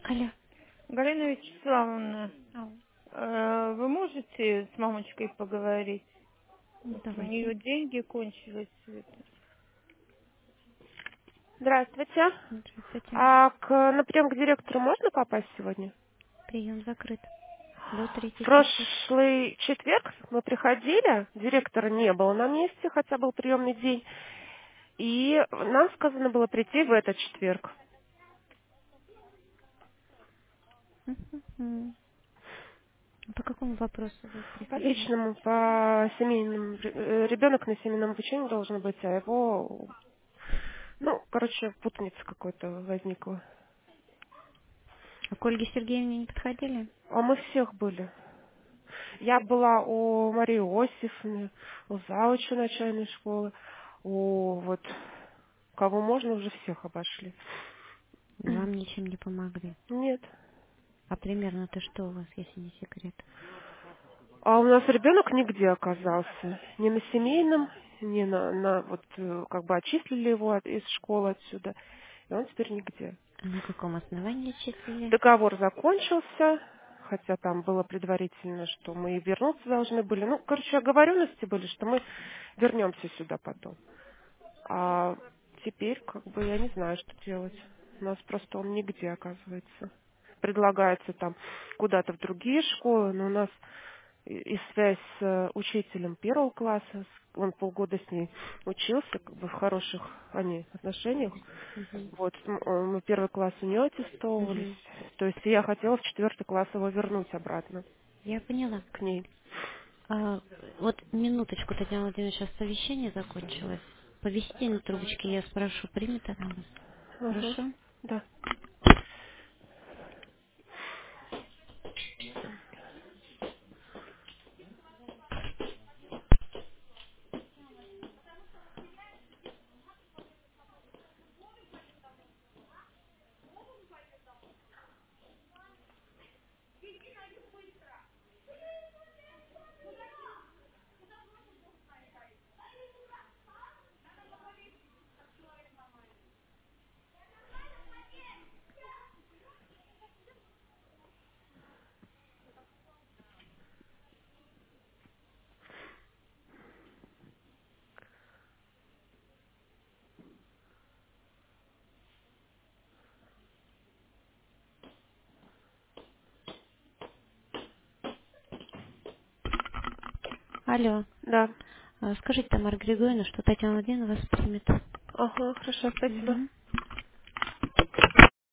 Алло. Галина Вячеславовна, Ау. вы можете с мамочкой поговорить? Ну, Вот у давайте. нее деньги кончились. Здравствуйте. Здравствуйте. На прием к директору можно попасть сегодня? Прием закрыт. До В 3 часов. прошлый четверг мы приходили, директора не было на месте, хотя был приемный день, и нам сказано было прийти в этот четверг. Мгм. По какому вопросу вы По приходили? личному, по семейному, ребенок на семейном обучении должен быть, а его, путаница какой-то возникла. А к Ольге Сергеевне не подходили? А мы всех были. Я была у Марии Иосифовны, у завуча начальной школы, у вот кого можно, уже всех обошли. Вам ничем не помогли. Нет. А примерно-то что у вас, если не секрет? А у нас ребенок нигде оказался. Ни на семейном, ни как бы отчислили его из школы отсюда. И он теперь нигде. А на каком основании числили? Договор закончился, хотя там было предварительно, что мы и вернуться должны были. Оговоренности были, что мы вернемся сюда потом. А теперь, как бы, я не знаю, что делать. У нас просто он нигде, оказывается. Предлагается там куда-то в другие школы, но у нас и связь с учителем первого класса, он полгода с ней учился, как бы в хороших они отношениях. Угу. Вот, мы первый класс у нее аттестовывались. Угу. То есть я хотела в четвертый класс его вернуть обратно Я поняла. к ней. А, вот минуточку, Татьяна Владимировна, сейчас совещание закончилось. Повисите на трубочке, я спрошу, примет она вас. Ага, Хорошо? да. Алло. Да. Скажите, Тамара Григорьевна, что Татьяна Владимировна вас примет. Ага, хорошо, спасибо. Мгм.